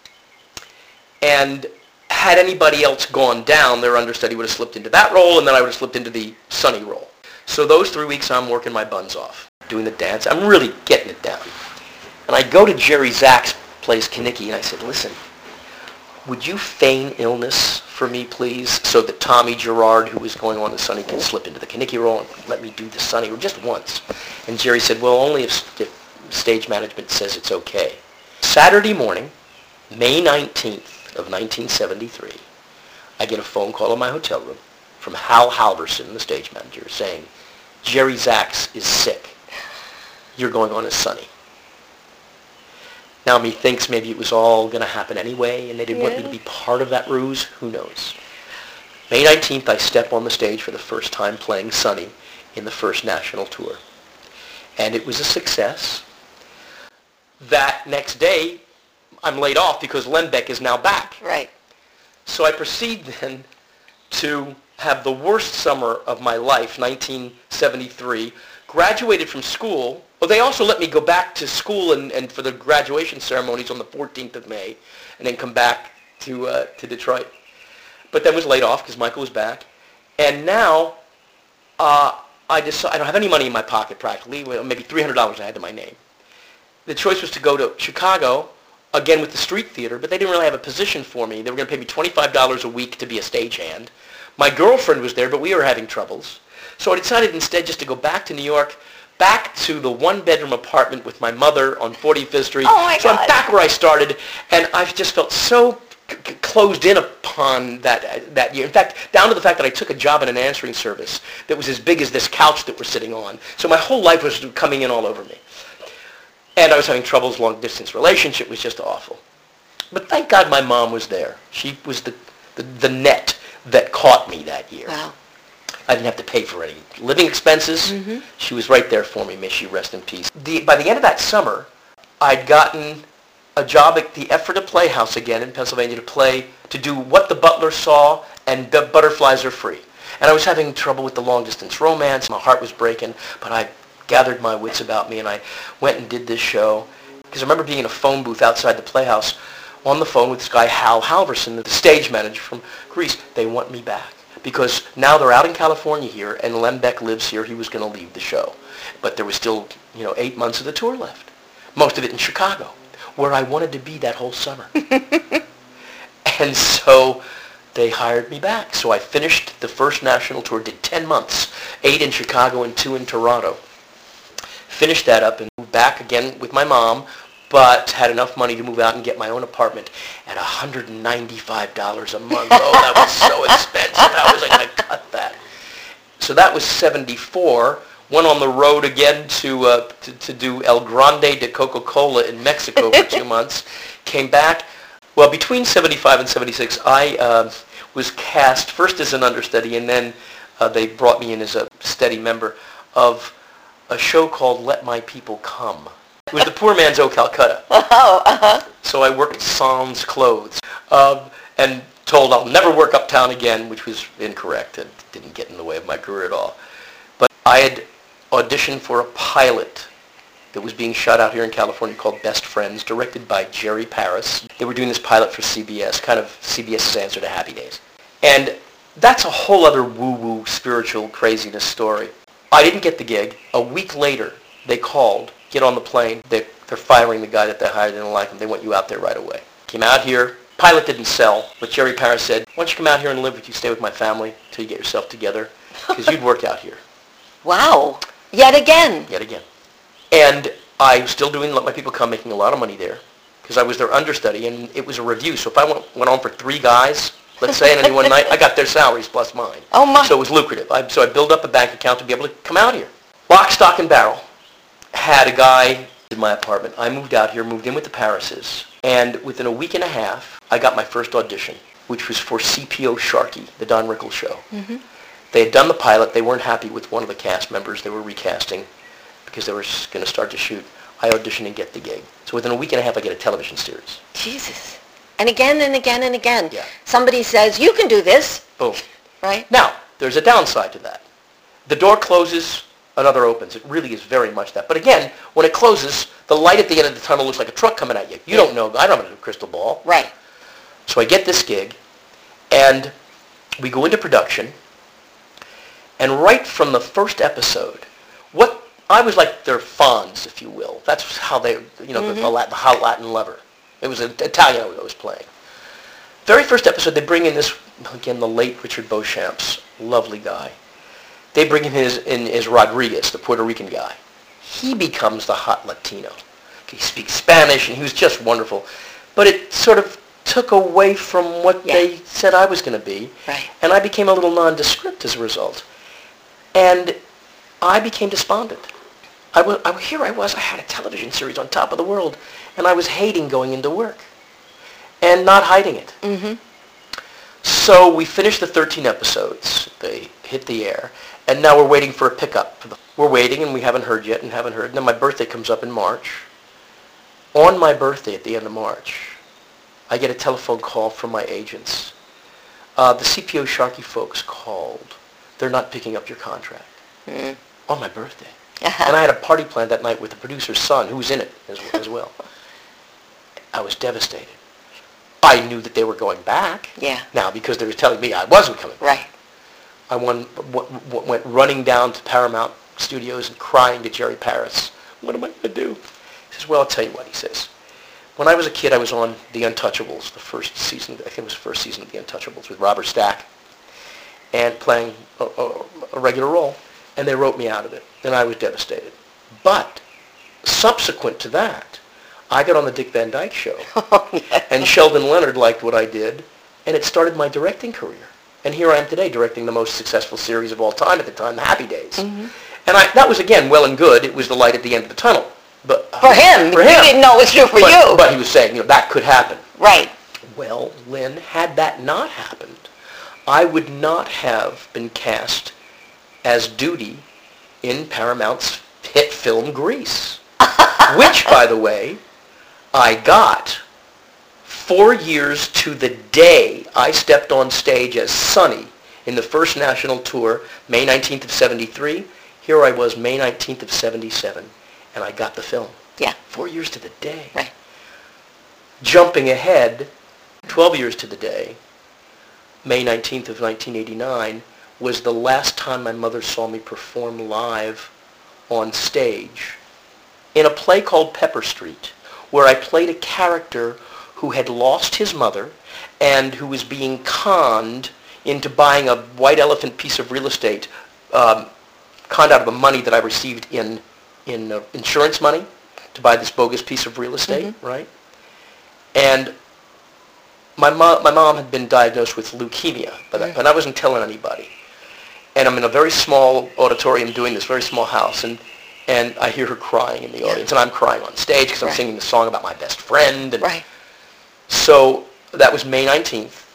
And had anybody else gone down, their understudy would have slipped into that role, and then I would have slipped into the Sonny role. So those three weeks I'm working my buns off, doing the dance. I'm really getting it down. And I go to Jerry Zaks' place, Kinnicky, and I said, listen, would you feign illness for me, please, so that Tommy Gerard, who was going on to Sonny, can slip into the Kinnicky role and let me do the Sonny role just once? And Jerry said, well, only if, if stage management says it's okay. Saturday morning, May nineteenth of nineteen seventy-three, I get a phone call in my hotel room from Hal Halverson, the stage manager, saying, Jerry Zaks is sick. You're going on as Sonny. Now, methinks maybe it was all going to happen anyway, and they didn't yeah. want me to be part of that ruse. Who knows? May nineteenth, I step on the stage for the first time playing Sonny in the first national tour. And it was a success. That next day, I'm laid off because Lembeck is now back. Right. So I proceed then to have the worst summer of my life, nineteen seventy-three, graduated from school. Well, they also let me go back to school and, and for the graduation ceremonies on the fourteenth of May, and then come back to uh, to Detroit. But then was laid off because Michael was back. And now uh, I decide, I don't have any money in my pocket practically, well, maybe three hundred dollars I had to my name. The choice was to go to Chicago, again with the Street Theater, but they didn't really have a position for me. They were going to pay me twenty-five dollars a week to be a stagehand. My girlfriend was there, but we were having troubles. So I decided instead just to go back to New York, back to the one-bedroom apartment with my mother on forty-fifth Street. Oh my so God. I'm back where I started, and I've just felt so c- c- closed in upon that uh, that year. In fact, down to the fact that I took a job in an answering service that was as big as this couch that we're sitting on. So my whole life was coming in all over me. And I was having troubles, long-distance relationship was just awful. But thank God my mom was there. She was the, the, the net that caught me that year. Wow. I didn't have to pay for any living expenses. Mm-hmm. She was right there for me. May she rest in peace. The, by the end of that summer, I'd gotten a job at the Ephrata Playhouse again in Pennsylvania to play, to do What the Butler Saw and B- Butterflies Are Free. And I was having trouble with the long-distance romance. My heart was breaking, but I gathered my wits about me, and I went and did this show. Because I remember being in a phone booth outside the Playhouse on the phone with this guy, Hal Halverson, the stage manager from Greece. They want me back. Because now they're out in California here, and Lembeck lives here. He was going to leave the show. But there was still, you know, eight months of the tour left. Most of it in Chicago, where I wanted to be that whole summer. And so they hired me back. So I finished the first national tour, did ten months, eight in Chicago and two in Toronto. Finished that up and moved back again with my mom, but had enough money to move out and get my own apartment at one hundred ninety-five dollars a month. Oh, that was so expensive. How was I going to cut that? So that was seventy-four. Went on the road again to, uh, to, to do El Grande de Coca-Cola in Mexico for two months. Came back. Well, between seventy-five and seventy-six, I uh, was cast first as an understudy, and then uh, they brought me in as a steady member of a show called Let My People Come. It was the poor man's O Calcutta. Oh, uh-huh. So I worked sans clothes um, and told I'll never work uptown again, which was incorrect. It didn't get in the way of my career at all. But I had auditioned for a pilot that was being shot out here in California called Best Friends, directed by Jerry Paris. They were doing this pilot for C B S, kind of CBS's answer to Happy Days. And that's a whole other woo-woo spiritual craziness story. I didn't get the gig. A week later, they called, get on the plane. They're, they're firing the guy that they hired. They don't like him. They want you out there right away. Came out here, Pilot didn't sell, but Jerry Paris said, why don't you come out here and live with you, stay with my family until you get yourself together, because you'd work out here. Wow. Yet again. Yet again. And I was still doing Let My People Come, making a lot of money there, because I was their understudy, and it was a review. So if I went, went on for three guys, let's say, in any one night, I got their salaries plus mine. Oh, my. So it was lucrative. I, so I built up a bank account to be able to come out here. Lock, stock, and barrel. Had a guy in my apartment. I moved out here, moved in with the Parises, and within a week and a half, I got my first audition, which was for C P O Sharkey, the Don Rickles show. Mm-hmm. They had done the pilot. They weren't happy with one of the cast members. They were recasting because they were going to start to shoot. I auditioned and get the gig. So within a week and a half, I get a television series. Jesus. And again and again and again. Yeah. Somebody says, you can do this. Boom. Right? Now, there's a downside to that. The door closes, another opens. It really is very much that. But again, when it closes, the light at the end of the tunnel looks like a truck coming at you. You don't know. I don't have a crystal ball. Right. So I get this gig, and we go into production, and right from the first episode, what I was like their Fonz, if you will. That's how they, you know, mm-hmm. the, the, Latin, the hot Latin lover. It was an Italian I was playing. Very first episode, they bring in this, again, the late Richard Beauchamps, lovely guy. They bring in his, in his Rodriguez, the Puerto Rican guy. He becomes the hot Latino. He speaks Spanish, and he was just wonderful. But it sort of took away from what yeah. they said I was going to be. Right. And I became a little nondescript as a result. And I became despondent. I was, I, here I was, I had a television series on top of the world, and I was hating going into work and not hiding it. Mm-hmm. So we finished the thirteen episodes. They hit the air, and now we're waiting for a pickup. We're waiting, and we haven't heard yet and haven't heard. And then my birthday comes up in March. On my birthday at the end of March, I get a telephone call from my agents. Uh, the C P O Sharkey folks called. They're not picking up your contract. Mm. On my birthday. Uh-huh. And I had a party planned that night with the producer's son, who was in it as, as well. I was devastated. I knew that they were going back. Yeah. Now, because they were telling me I wasn't coming back. Right. I won, w- w- went running down to Paramount Studios and crying to Jerry Paris. What am I going to do? He says, well, I'll tell you what, he says. When I was a kid, I was on The Untouchables, the first season, I think it was the first season of The Untouchables, with Robert Stack, and playing a, a, a regular role. And they wrote me out of it, and I was devastated. But subsequent to that, I got on the Dick Van Dyke Show, oh, yeah. and Sheldon Leonard liked what I did, and it started my directing career. And here I am today, directing the most successful series of all time at the time, The Happy Days. Mm-hmm. And I, that was, again, well and good. It was the light at the end of the tunnel. But for him, for him, you didn't know it was true for but, you. But he was saying, you know, that could happen. Right. Well, Lynn, had that not happened, I would not have been cast as Duty in Paramount's hit film Grease, which, by the way, I got four years to the day I stepped on stage as Sonny in the first national tour, May nineteenth of seventy-three. Here I was, May nineteenth of seventy-seven, and I got the film. Yeah. Four years to the day. Right. Jumping ahead, twelve years to the day, May nineteenth of nineteen eighty-nine, was the last time my mother saw me perform live on stage in a play called Pepper Street, where I played a character who had lost his mother and who was being conned into buying a white elephant piece of real estate, um, conned out of the money that I received in, in uh, insurance money to buy this bogus piece of real estate, mm-hmm. right? And my, mo- my mom had been diagnosed with leukemia, but, mm-hmm. I, but I wasn't telling anybody. And I'm in a very small auditorium doing this, very small house, and and I hear her crying in the yeah. audience, and I'm crying on stage because I'm right. singing the song about my best friend. And right. So that was May nineteenth.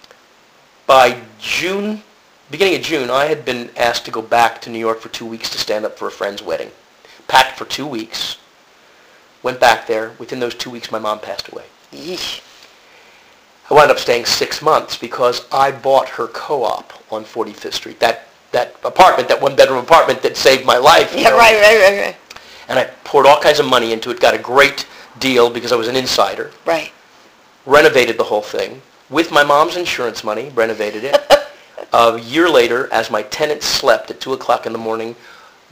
By June, beginning of June, I had been asked to go back to New York for two weeks to stand up for a friend's wedding. Packed for two weeks. Went back there. Within those two weeks, my mom passed away. Yeesh. I wound up staying six months because I bought her co-op on forty-fifth Street. That that apartment, that one-bedroom apartment that saved my life. Yeah, know? right, right, right, right. And I poured all kinds of money into it, got a great deal because I was an insider. Right. Renovated the whole thing. With my mom's insurance money, renovated it. A year later, as my tenant slept at two o'clock in the morning,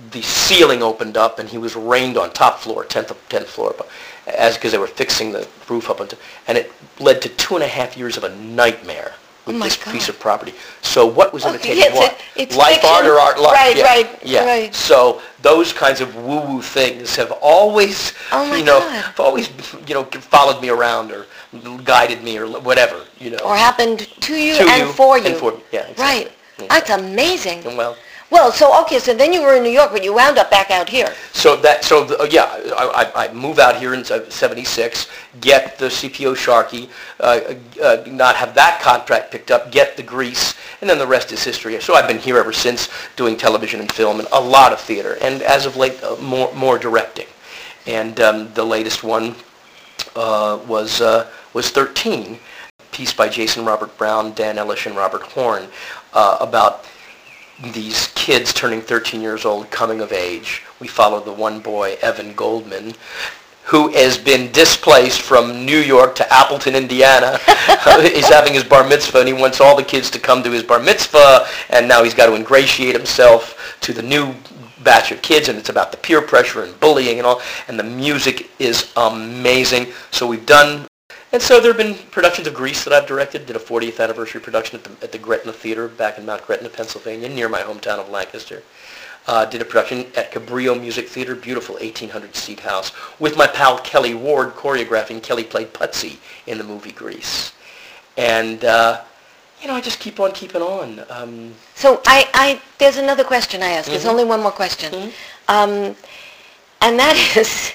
the ceiling opened up and he was rained on, top floor, tenth tenth floor, as because they were fixing the roof up onto, and it led to two and a half years of a nightmare with Oh my this God. piece of property. So what was Oh, imitating yes, what? it- it's Life fiction. art or art life? Right, yeah. right, yeah. right. So those kinds of woo-woo things have always, Oh my you know, God. have always, you know, followed me around or guided me or whatever, you know. Or happened to you To and you for you. and for me. Yeah, exactly. Right. That's amazing. And well, Well, so, okay, so then you were in New York, but you wound up back out here. so that, so the, uh, yeah, I, I, I move out here in seventy-six, get the C P O Sharkey, uh, uh, not have that contract picked up, get the Grease, and then the rest is history. So I've been here ever since, doing television and film and a lot of theater, and as of late, uh, more more directing. And um, the latest one uh, was uh, was thirteen, a piece by Jason Robert Brown, Dan Ellish, and Robert Horn, uh, about these kids turning thirteen years old, coming of age. We follow the one boy, Evan Goldman, who has been displaced from New York to Appleton, Indiana. He's having his bar mitzvah, and he wants all the kids to come to his bar mitzvah, and now he's got to ingratiate himself to the new batch of kids, and it's about the peer pressure and bullying and all, and the music is amazing. So we've done, and so there have been productions of Grease that I've directed. Did a fortieth anniversary production at the, at the Gretna Theater back in Mount Gretna, Pennsylvania, near my hometown of Lancaster. Uh, did a production at Cabrillo Music Theater, beautiful eighteen hundred seat house, with my pal Kelly Ward choreographing. Kelly played Putsy in the movie Grease. And, uh, you know, I just keep on keeping on. Um, So I, I, there's another question I ask. There's Mhm. only one more question. Mhm. Um, and that is,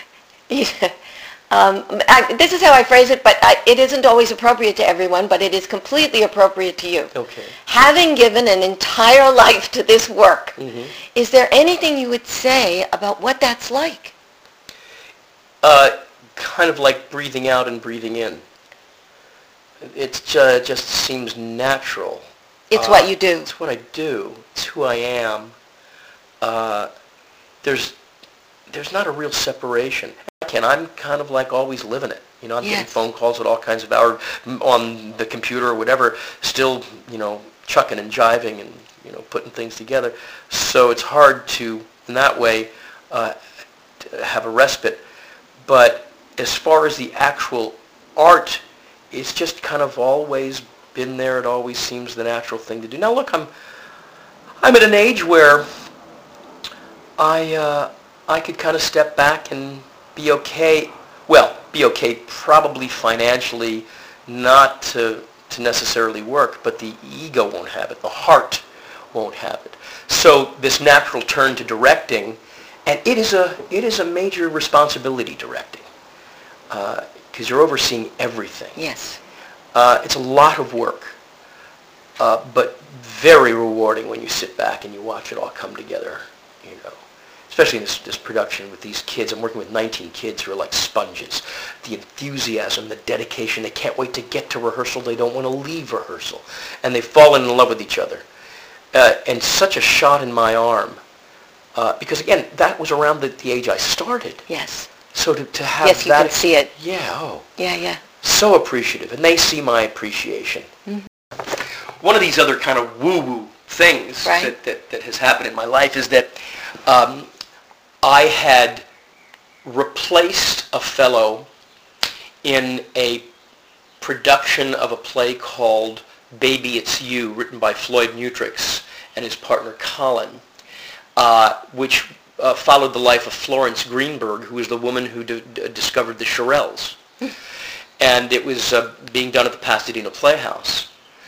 um, I, this is how I phrase it, but I, it isn't always appropriate to everyone, but it is completely appropriate to you. okay. Having given an entire life to this work, Mhm. is there anything you would say about what that's like? Uh, kind of like breathing out and breathing in. It ju- just seems natural. It's Uh, what you do. It's what I do. It's who I am. Uh, there's there's not a real separation. And I'm kind of like always living it. You know, I'm getting Yes. phone calls at all kinds of hours on the computer or whatever, still, you know, chucking and jiving and, you know, putting things together. So it's hard to, in that way, uh, to have a respite. But as far as the actual art, it's just kind of always been there. It always seems the natural thing to do. Now, look, I'm I'm at an age where I uh, I could kind of step back and be okay. Well, be okay probably financially, not to to necessarily work, but the ego won't have it. The heart won't have it. So this natural turn to directing, and it is a it is a major responsibility, directing, because you're overseeing everything. Yes. Uh, it's a lot of work, uh, but very rewarding when you sit back and you watch it all come together, you know. Especially in this, this production with these kids. I'm working with nineteen kids who are like sponges. The enthusiasm, the dedication, they can't wait to get to rehearsal. They don't want to leave rehearsal. And they've fallen in love with each other. Uh, and such a shot in my arm. Uh, because again, that was around the, the age I started. Yes. So to, to have Yes, you that... can see it. Yeah, oh. Yeah, yeah. So appreciative, and they see my appreciation. Mm-hmm. One of these other kind of woo-woo things Right. that, that, that has happened in my life is that um, I had replaced a fellow in a production of a play called Baby It's You, written by Floyd Mutrux and his partner Colin, uh, which uh, followed the life of Florence Greenberg, who was the woman who d- d- discovered the Shirelles. And it was uh, being done at the Pasadena Playhouse.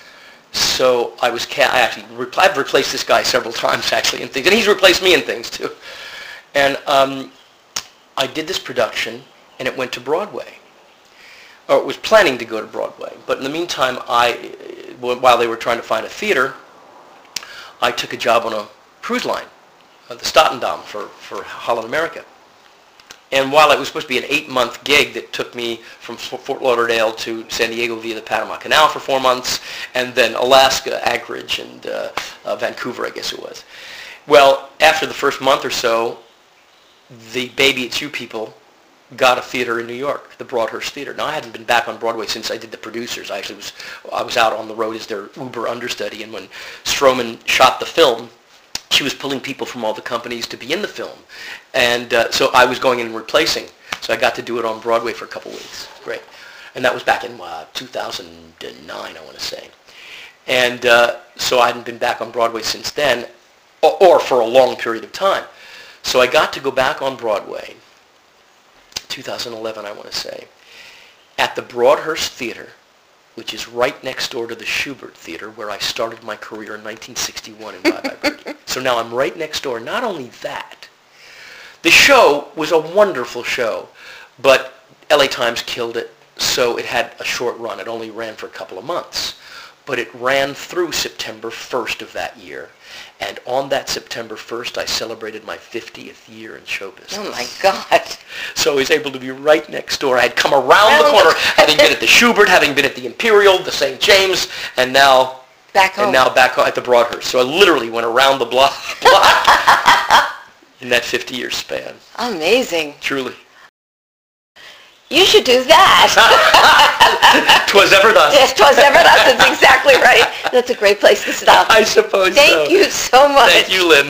So I was, ca- I actually, re- I've replaced this guy several times actually in things, and he's replaced me in things too. And um, I did this production, and it went to Broadway. Or it was planning to go to Broadway. But in the meantime, I, while they were trying to find a theater, I took a job on a cruise line, uh, the Statendam for, for Holland America. And while it was supposed to be an eight-month gig that took me from Fort Lauderdale to San Diego via the Panama Canal for four months, and then Alaska, Anchorage, and uh, uh, Vancouver, I guess it was. Well, after the first month or so, the Baby It's You people got a theater in New York, the Broadhurst Theater. Now, I hadn't been back on Broadway since I did The Producers. I actually was, I was out on the road as their Uber understudy, and when Stroman shot the film, she was pulling people from all the companies to be in the film. And uh, so I was going in and replacing. So I got to do it on Broadway for a couple weeks. Great. And that was back in uh, two thousand nine, I want to say. And uh, so I hadn't been back on Broadway since then, or, or for a long period of time. So I got to go back on Broadway, two thousand eleven, I want to say, at the Broadhurst Theater, which is right next door to the Shubert Theater, where I started my career in nineteen sixty-one in Bye Bye Birdie. So now I'm right next door. Not only that, the show was a wonderful show, but L A Times killed it, so it had a short run. It only ran for a couple of months. But it ran through September first of that year. And on that September first, I celebrated my fiftieth year in show business. Oh, my God. So I was able to be right next door. I had come around the corner, having been at the Shubert, having been at the Imperial, the Saint James, and now back home. And now back at the Broadhurst. So I literally went around the block, block in that fifty-year span. Amazing. Truly. You should do that. 'Twas ever thus. Yes, 'twas ever thus. That's exactly right. That's a great place to stop. I suppose Thank so. you so much. Thank you, Lynn.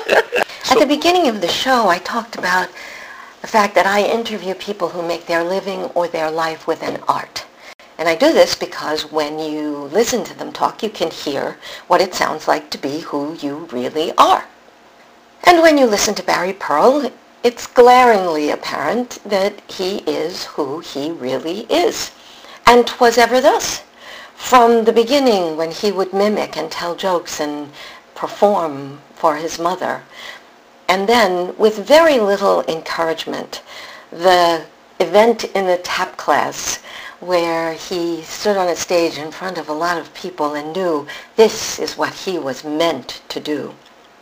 At the beginning of the show, I talked about the fact that I interview people who make their living or their life with an art. And I do this because when you listen to them talk, you can hear what it sounds like to be who you really are. And when you listen to Barry Pearl, it's glaringly apparent that he is who he really is. And 'twas ever thus. From the beginning, when he would mimic and tell jokes and perform for his mother, and then, with very little encouragement, the event in the tap class where he stood on a stage in front of a lot of people and knew this is what he was meant to do.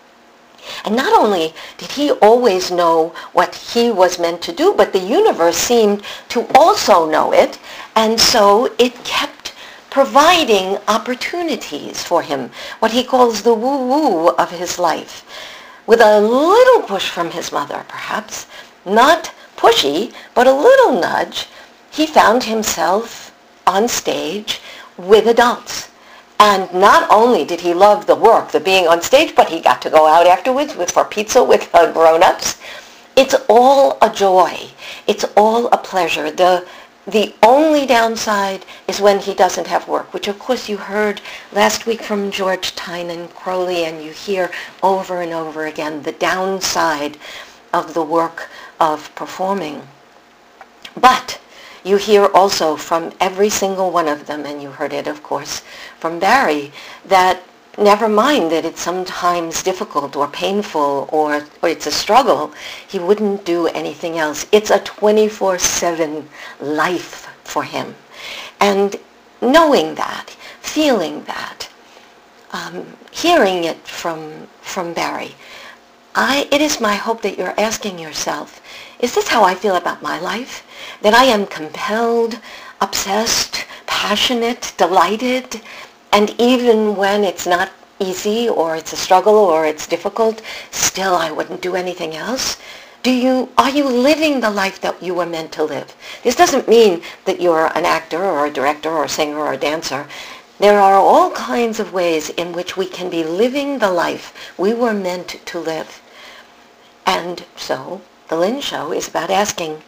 And not only did he always know what he was meant to do, but the universe seemed to also know it, and so it kept providing opportunities for him, what he calls the woo-woo of his life. With a little push from his mother, perhaps, not pushy, but a little nudge, he found himself on stage with adults. And not only did he love the work, the being on stage, but he got to go out afterwards with for pizza with uh, grown-ups. It's all a joy. It's all a pleasure. The the only downside is when he doesn't have work, which of course you heard last week from George Tynan Crowley, and you hear over and over again the downside of the work of performing. But you hear also from every single one of them, and you heard it, of course, from Barry, that never mind that it's sometimes difficult or painful or, or it's a struggle, he wouldn't do anything else. It's a twenty-four seven life for him. And knowing that, feeling that, um, hearing it from, from Barry, I, it is my hope that you're asking yourself, is this how I feel about my life? That I am compelled, obsessed, passionate, delighted, and even when it's not easy or it's a struggle or it's difficult, still I wouldn't do anything else? Do you, are you living the life that you were meant to live? This doesn't mean that you're an actor or a director or a singer or a dancer. There are all kinds of ways in which we can be living the life we were meant to live. And so The Lynn Show is about asking,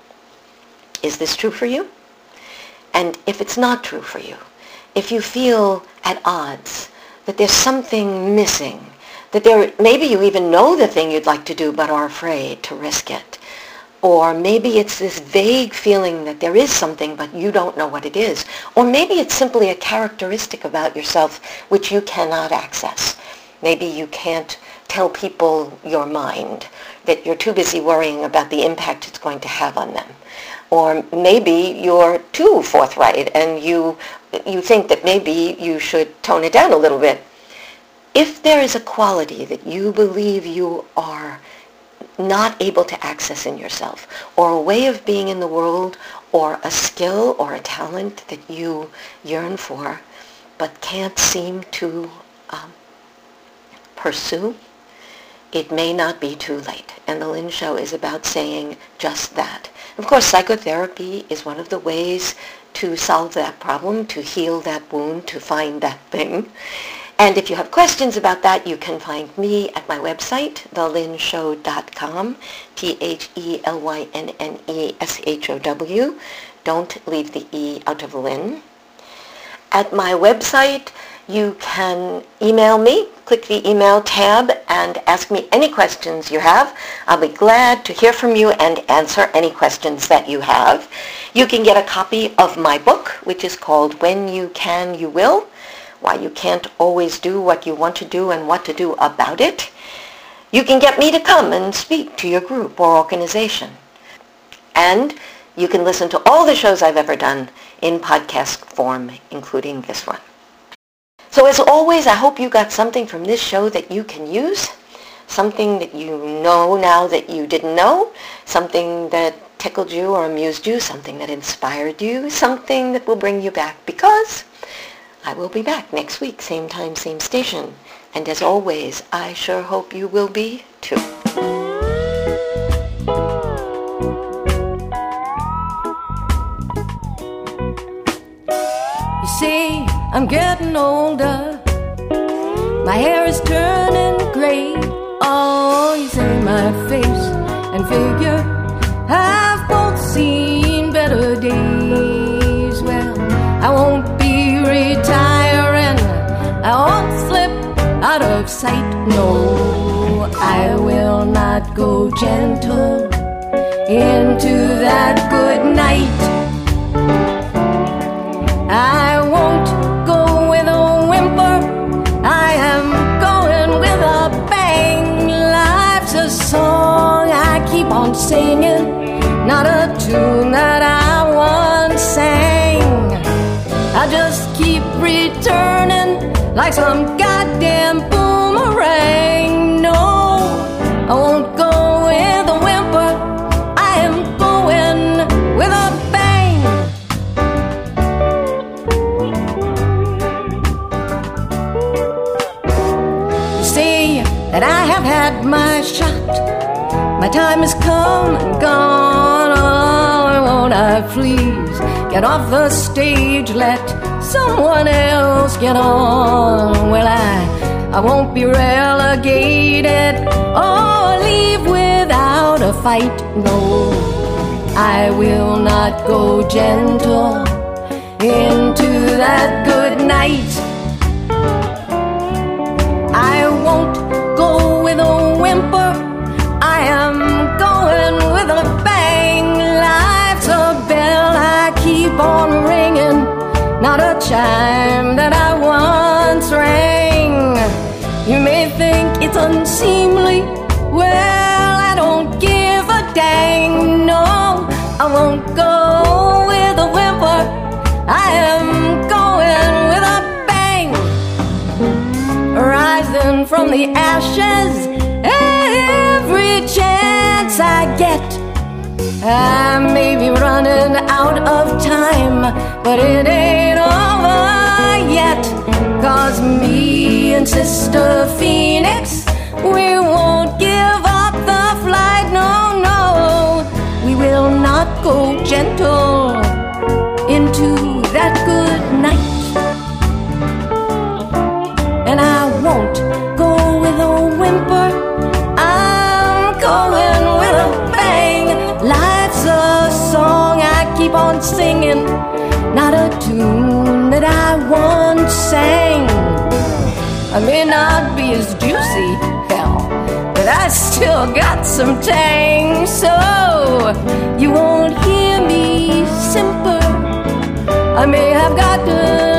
is this true for you? And if it's not true for you, if you feel at odds, that there's something missing, that there, maybe you even know the thing you'd like to do but are afraid to risk it, or maybe it's this vague feeling that there is something but you don't know what it is, or maybe it's simply a characteristic about yourself which you cannot access. Maybe you can't tell people your mind, that you're too busy worrying about the impact it's going to have on them. Or maybe you're too forthright and you you think that maybe you should tone it down a little bit. If there is a quality that you believe you are not able to access in yourself, or a way of being in the world, or a skill or a talent that you yearn for, but can't seem to um, pursue, it may not be too late. And the Lynn Show is about saying just that. Of course, psychotherapy is one of the ways to solve that problem, to heal that wound, to find that thing. And if you have questions about that, you can find me at my website, the lynn show dot com, T H E L Y N N E S H O W. Don't leave the E out of Lynn. At my website, you can email me, click the email tab, and ask me any questions you have. I'll be glad to hear from you and answer any questions that you have. You can get a copy of my book, which is called When You Can, You Will, Why You Can't Always Do What You Want to Do and What to Do About It. You can get me to come and speak to your group or organization. And you can listen to all the shows I've ever done in podcast form, including this one. So as always, I hope you got something from this show that you can use, something that you know now that you didn't know, something that tickled you or amused you, something that inspired you, something that will bring you back, because I will be back next week, same time, same station. And as always, I sure hope you will be too. You see, I'm getting older. My hair is turning gray. Oh, you say my face and figure have both seen better days. Well, I won't be retiring. I won't slip out of sight. No, I will not go gentle into that good night. I won't go with a whimper. I am going with a bang. Life's a song I keep on singing, not a tune that I once sang. I just keep returning like some goddamn boomerang. No, I won't go with a whimper. I am going with a bang. You see that I have had my shot. My time has come and gone. Oh, won't I please get off the stage, let someone else get on? Well, I, I won't be relegated or leave without a fight. No, I will not go gentle into that good night. I won't go with a whimper. I am going with a bang. Life's a bell I keep on ringing, not a chime that I once rang. You may think it's unseemly. Well, I don't give a dang. No, I won't go with a whimper. I am going with a bang. Rising from the ashes every chance I get. I may be running out of time, but it ain't over yet. 'Cause me and Sister Phoenix, we won't give up the flight. No, no, we will not go gentle into that good night. And I won't go with a whimper. I'm going with a bang. Life's a song I keep on singing, not a tune that I once sang. I may not be as juicy, hell, but I still got some tang. So you won't hear me simper. I may have gotten